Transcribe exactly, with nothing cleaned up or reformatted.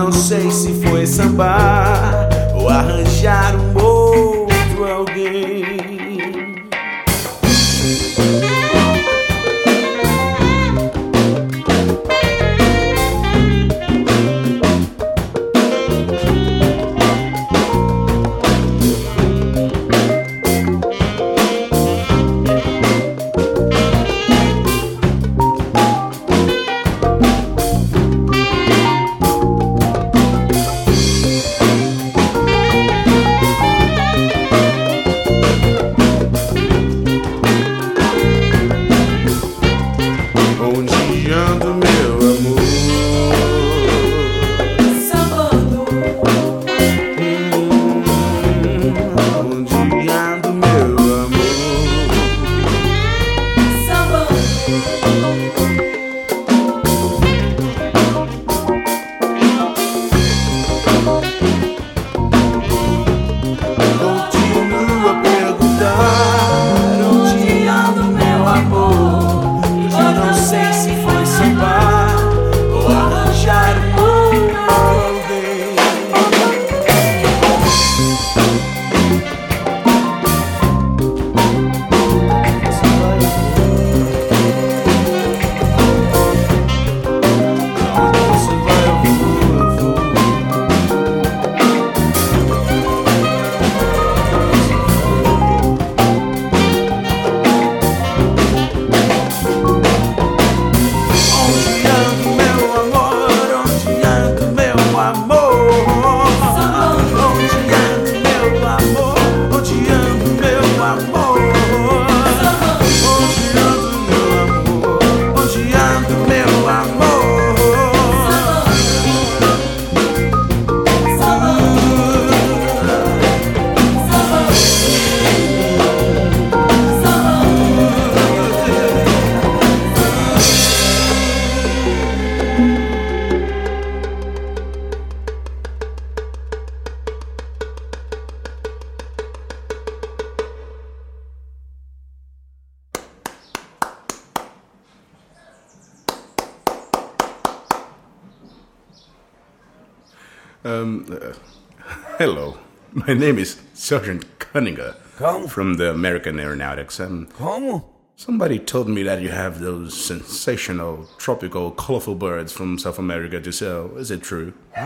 não sei se foi sambar ou arranjar um outro alguém. Onde anda meu amor? Sambando. Hum, onde anda meu amor? Continuo a perguntar onde anda meu amor? Eu não sei se foi sambar ou arranjar um outro alguém. Aonde você vai, eu vou, eu vou. Onde anda meu amor? Onde anda meu amor? Onde anda meu amor? Onde anda meu amor? Onde anda meu amor? Onde anda meu amor? Um, uh, hello, my name is Sergeant Cunningham Como? from the American Aeronautics. Um, Como? somebody told me that you have those sensational, tropical, colorful birds from South America to sell. Is it true?